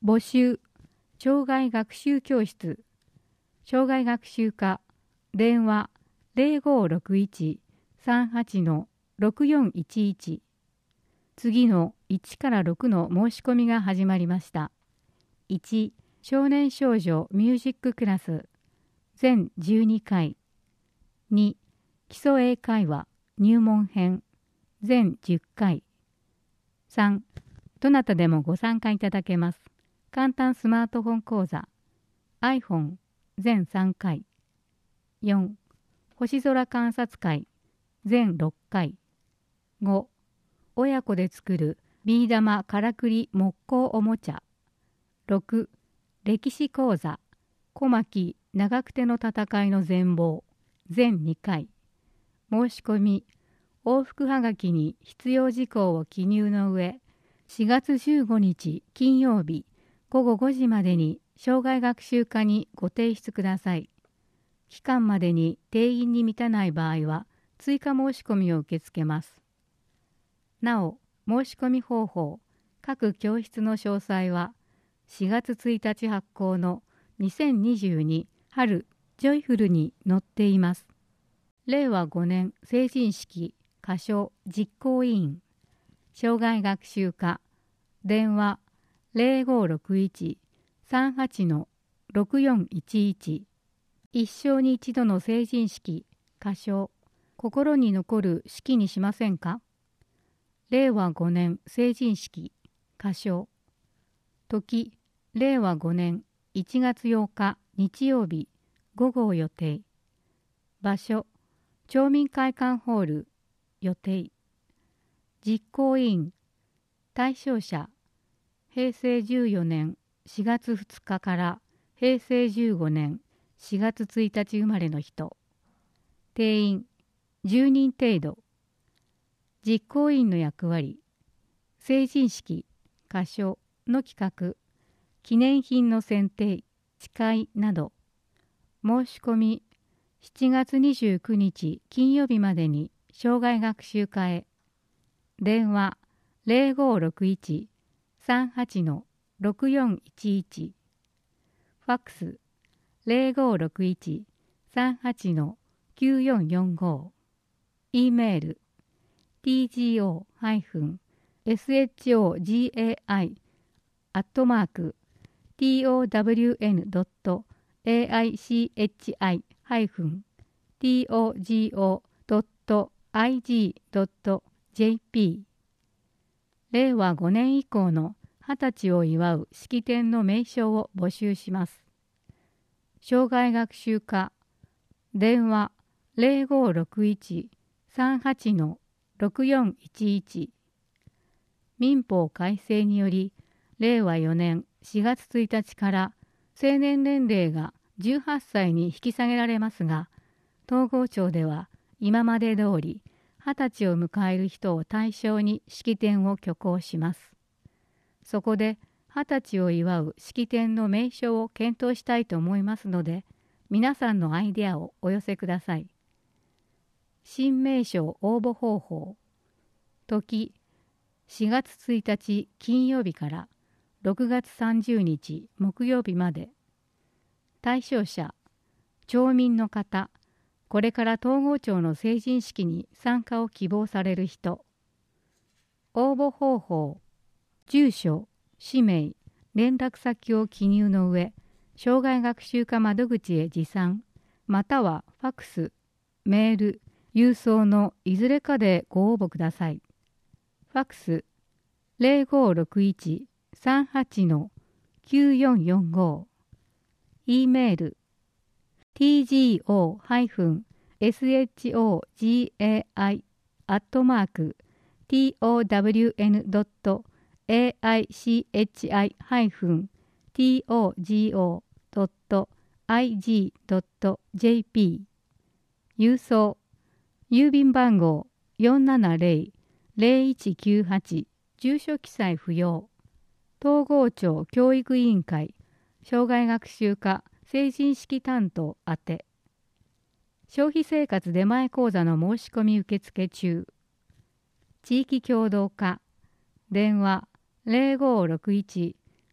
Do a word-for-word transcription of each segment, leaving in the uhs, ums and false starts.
募集、障害学習教室、障害学習課、電話 ゼロごろくいち さんはち ろくよんいちいち。次のいちからろくの申し込みが始まりました。いち、少年少女ミュージッククラス、全じゅうにかい。に、基礎英会話入門編、全じゅっかい。さん、どなたでもご参加いただけます。簡単スマートフォン講座、iPhone、全さんかい。よん、星空観察会、全ろっかい。ご、親子で作るビー玉からくり木工おもちゃ。ろく、歴史講座、小牧長久手の戦いの全貌、全にかい。申し込み、往復はがきに必要事項を記入の上、しがつじゅうごにち金曜日ごごごじまでに障害学習課にご提出ください。期間までに定員に満たない場合は追加申し込みを受け付けます。なお、申し込み方法、各教室の詳細はしがつついたち発行のにせんにじゅうに春ジョイフルに載っています。れいわごねん成人式箇所実行委員、障害学習課、電話 ゼロごろくいち さんはち ろくよんいちいち。一生に一度の成人式箇所、心に残る式にしませんか？れいわごねん成人式箇所、時れいわごねんいちがつようか日曜日午後予定。場所町民会館ホール予定。実行委員、対象者へいせいじゅうよねんしがつふつかからへいせいじゅうごねんしがつついたち生まれの人。定員じゅうにん程度。実行委員の役割、成人式箇所の企画、記念品の選定、誓いなど。申し込みしちがつにじゅうくにち金曜日までに障害学習課へ。電話 ゼロごろくいち さんはち ろくよんいちいち。ファックス ゼロごろくいち さんはち きゅうよんよんご。E メール ティージーオー ショガイ アットマーク トウン ドット エーアイシーエイチアイ トゴ ドット アイジー ドット ジェーピー。れいわごねん以降のはたちを祝う式典の名称を募集します。障害学習課、電話 ゼロごろくいち さんはち ろくよんいちいち。民法改正により、れいわよねんしがつついたちから成年年齢がじゅうはっさいに引き下げられますが、東郷町では今まで通りはたちを迎える人を対象に式典を挙行します。そこではたちを祝う式典の名称を検討したいと思いますので、皆さんのアイデアをお寄せください。新名称応募方法。時、しがつついたち金曜日からろくがつさんじゅうにち木曜日まで。対象者、町民の方、これから東郷町の成人式に参加を希望される人。応募方法、住所、氏名、連絡先を記入の上、障害学習課窓口へ持参、またはファックス、メール、郵送のいずれかでご応募ください。ファックス ゼロごろくいち さんはち きゅうよんよんご。E メール ティージーオー ショガイ アットマーク トウン ドット エーアイシーエイチアイ トゴ ドット アイジー ドット ジェーピー。 郵送郵便番号 よんななゼロ ゼロいちきゅうはち。住所記載不要。東郷町教育委員会障害学習課成人式担当宛て。消費生活出前講座の申し込み受付中。地域協同課電話 ゼロごろくいち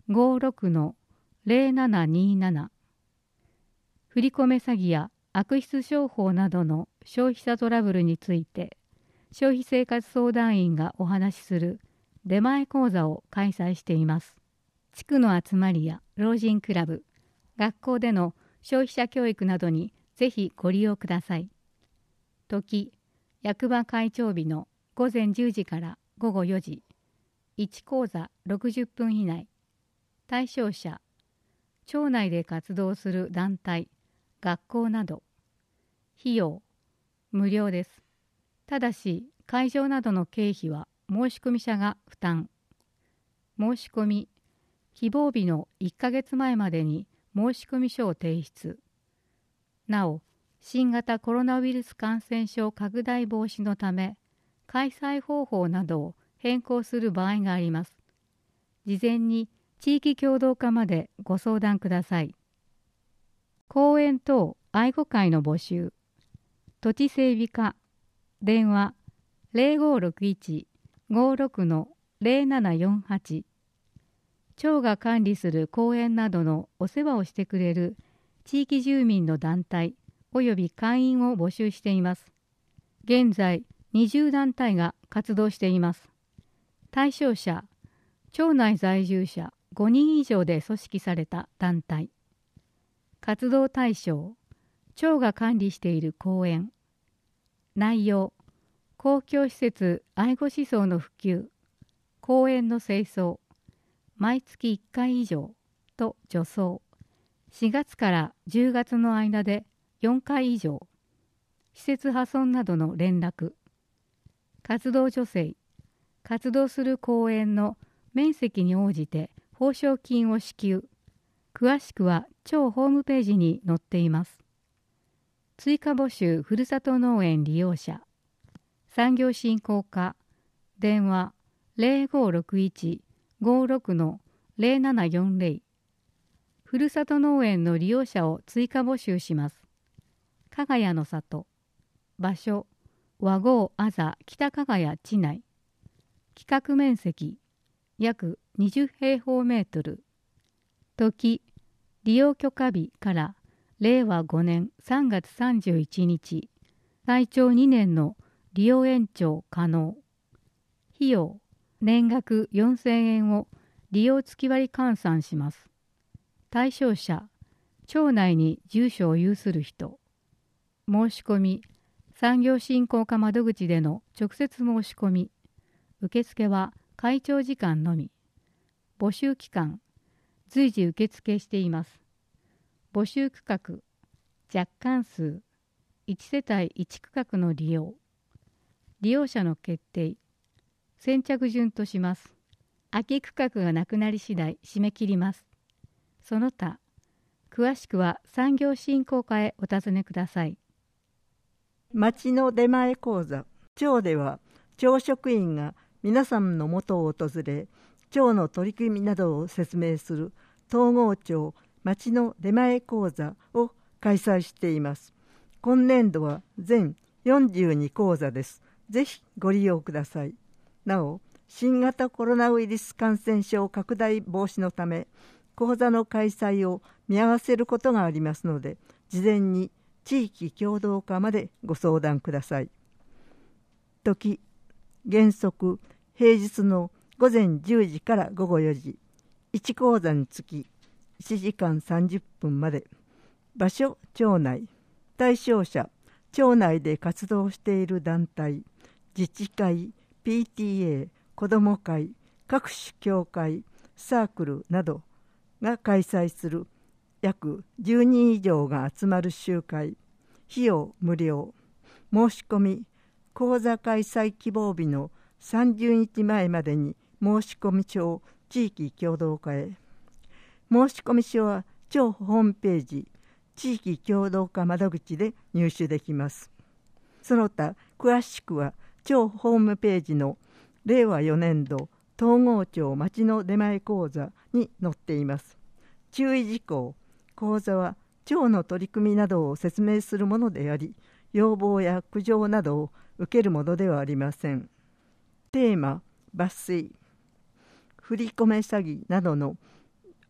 ごろくのゼロななになな。振込詐欺や悪質商法などの消費者トラブルについて、消費生活相談員がお話しする出前講座を開催しています。地区の集まりや老人クラブ、学校での消費者教育などにぜひご利用ください。時、役場会長日のごぜんじゅうじからごごよじ、いち講座ろくじゅっぷん以内。対象者、町内で活動する団体、学校など。費用、無料です。ただし、会場などの経費は申込者が負担。申し込み、希望日のいっかげつまえまでに申込書を提出。なお、新型コロナウイルス感染症拡大防止のため、開催方法などを変更する場合があります。事前に地域協同課までご相談ください。講演等愛護会の募集。土地整備課。電話ゼロごろくいち ごろくのゼロななよんはち。町が管理する公園などのお世話をしてくれる地域住民の団体及び会員を募集しています。現在にじゅう団体が活動しています。対象者、町内在住者ごにん以上で組織された団体。活動対象、町が管理している公園。内容、公共施設愛護思想の普及、公園の清掃、毎月いっかい以上と除草、しがつからじゅうがつの間でよんかい以上、施設破損などの連絡、活動助成、活動する公園の面積に応じて報奨金を支給、詳しくは町ホームページに載っています。追加募集ふるさと農園利用者。産業振興課。電話ゼロごろくいち ごろくのゼロななよんゼロ。ふるさと農園の利用者を追加募集します。加賀谷の里。場所和合あざ北加賀谷地内。企画面積約にじゅうへいほうメートル。時、利用許可日かられいわごねんさんがつさんじゅういちにち、最長にねんの利用延長可能。費用、年額よんせんえんを利用月割換算します。対象者、町内に住所を有する人。申し込み、産業振興課窓口での直接申し込み。受付は会長時間のみ。募集期間、随時受付しています。募集区画、若干数、いち世帯いち区画の利用。利用者の決定。先着順とします。空き区画がなくなり次第締め切ります。その他、詳しくは産業振興課へお尋ねください。 町の出前講座。町では町職員が皆さんの元を訪れ、町の取り組みなどを説明する東郷町町の出前講座を開催しています。今年度は全よんじゅうに講座です。ぜひご利用ください。なお、新型コロナウイルス感染症拡大防止のため、講座の開催を見合わせることがありますので、事前に地域協同課までご相談ください。時、原則平日のごぜんじゅうじからごごよじ、いち講座につきいちじかんさんじゅっぷんまで。場所、町内。対象者、町内で活動している団体、自治会、ピーティーエー、子ども会、各種協会、サークルなどが開催する約じゅうにん以上が集まる集会。費用無料。申し込み、講座開催希望日のさんじゅうにちまえまでに申込書を地域協同課へ。申込書は町ホームページ、地域協同課窓口で入手できます。その他、詳しくは町ホームページのれいわよねんど東郷町町の出前講座に載っています。注意事項、講座は町の取り組みなどを説明するものであり、要望や苦情などを受けるものではありません。テーマ、抜粋、振り込め詐欺などの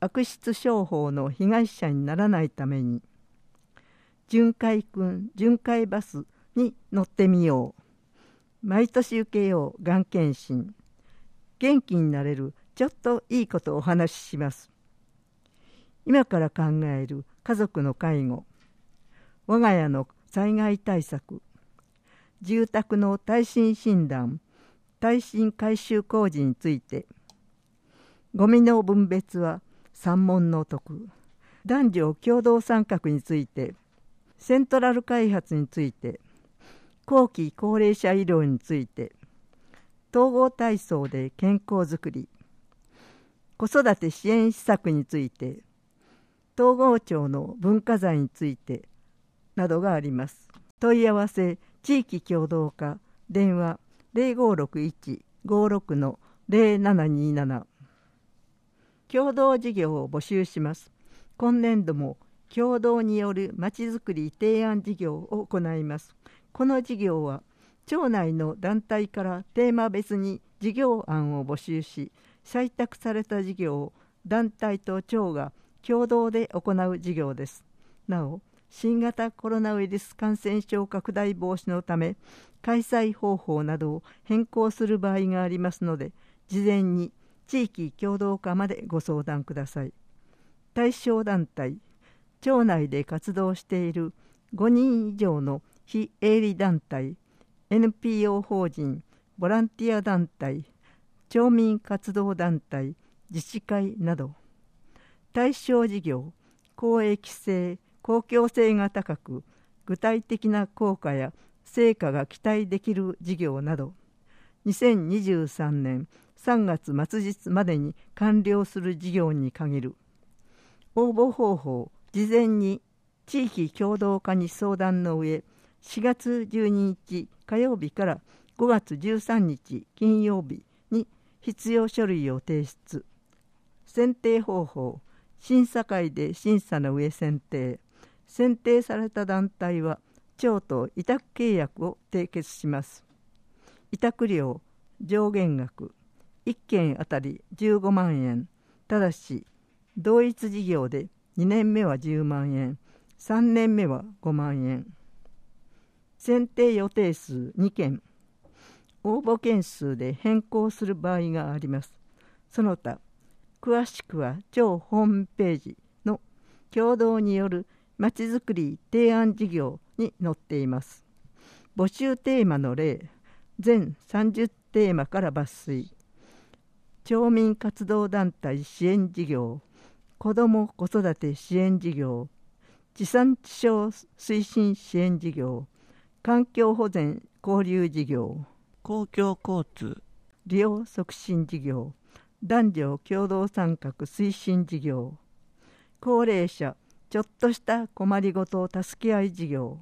悪質商法の被害者にならないために、巡回訓巡回バスに乗ってみよう、毎年受けようがん検診、元気になれるちょっといいことをお話しします。今から考える家族の介護、我が家の災害対策、住宅の耐震診断、耐震改修工事について、ゴミの分別は三問の徳、男女共同参画について、セントラル開発について、後期高齢者医療について、統合体操で健康づくり、子育て支援施策について、東郷町の文化財についてなどがあります。問い合わせ地域協同課電話 ゼロごろくいち ごろく の ゼロななになな。共同事業を募集します。今年度も共同によるまちづくり提案事業を行います。この事業は町内の団体からテーマ別に事業案を募集し、採択された事業を団体と町が共同で行う事業です。なお、新型コロナウイルス感染症拡大防止のため、開催方法などを変更する場合がありますので、事前に地域協同課までご相談ください。対象団体、町内で活動しているごにん以上の非営利団体、エヌピーオー 法人、ボランティア団体、町民活動団体、自治会など、対象事業、公益性、公共性が高く、具体的な効果や成果が期待できる事業など、にせんにじゅうさんねんさんがつ末日までに完了する事業に限る。応募方法、事前に地域協同課に相談の上、しがつじゅうににち火曜日からごがつじゅうさんにち金曜日に必要書類を提出。選定方法、審査会で審査の上選定。選定された団体は町と委託契約を締結します。委託料、上限額、いっけんあたりじゅうごまんえん。ただし、同一事業でにねんめはじゅうまんえん、さんねんめはごまんえん。選定予定数にけん。応募件数で変更する場合があります。その他、詳しくは町ホームページの共同によるまちづくり提案事業に載っています。募集テーマの例、全さんじゅうテーマから抜粋。町民活動団体支援事業、子ども子育て支援事業、地産地消推進支援事業、環境保全交流事業、 公共交通利用促進事業、男女共同参画推進事業、高齢者ちょっとした困りごと助け合い事業、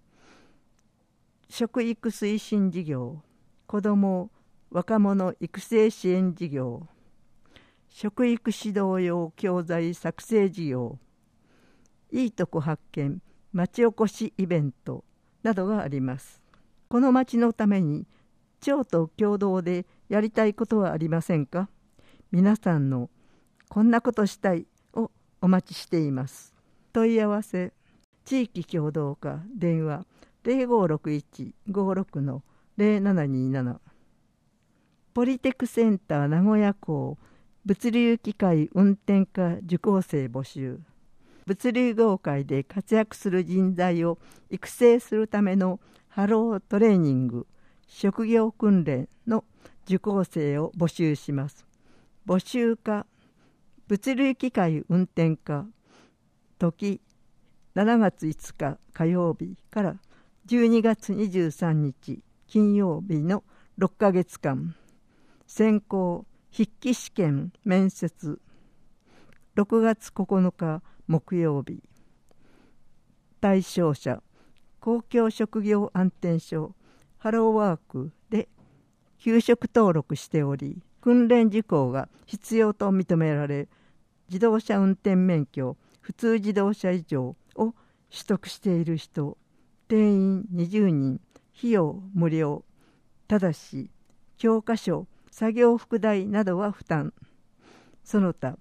食育推進事業、子ども若者育成支援事業、食育指導用教材作成事業、いいとこ発見町おこしイベントなどがあります。この町のために町と共同でやりたいことはありませんか？皆さんのこんなことしたいをお待ちしています。問い合わせ地域協同課電話 ゼロごろくいち ごろく の ゼロななになな。ポリテクセンター名古屋校物流機械運転科受講生募集。物流業界で活躍する人材を育成するためのハロートレーニング職業訓練の受講生を募集します。募集課物流機械運転科時しちがついつか火曜日からじゅうにがつにじゅうさんにち金曜日のろっかげつかん。選考筆記試験面接ろくがつここのか木曜日。対象者公共職業安定所ハローワークで休職登録しており、訓練受講が必要と認められ、自動車運転免許普通自動車以上を取得している人、定員にじゅうにん、費用無料。ただし教科書作業副題などは負担。その他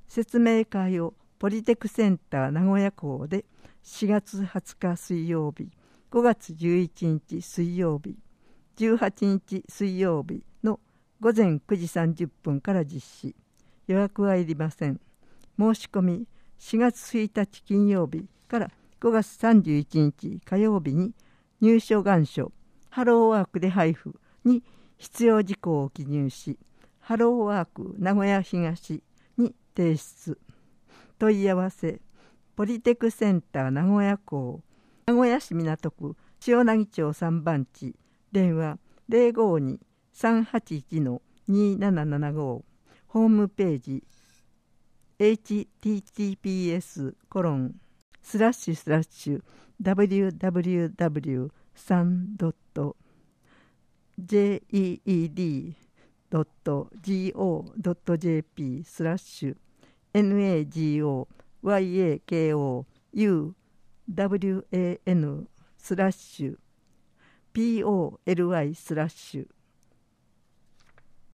説明会をポリテクセンター名古屋校でしがつはつか水曜日、ごがつじゅういちにち水曜日、じゅうはちにち水曜日のごぜんくじさんじゅっぷんから実施。予約はいりません。申し込みしがつついたち金曜日からごがつさんじゅういちにち火曜日に入所願書ハローワークで配布に必要事項を記入し、ハローワーク名古屋東に提出。問い合わせポリテクセンター名古屋校、名古屋市港区塩奈義町さんばんち、電話 ゼロごに さんはちいち にななななご、ホームページ エイチティーティーピーエスコロンスラッシュスラッシュダブリューダブリューダブリューさんドットジェイイーディードットジーオードットジェーピースラッシュエヌエージーオーワイエーケーオーユーダブリューエーエヌスラッシュピーオーエルワイスラッシュ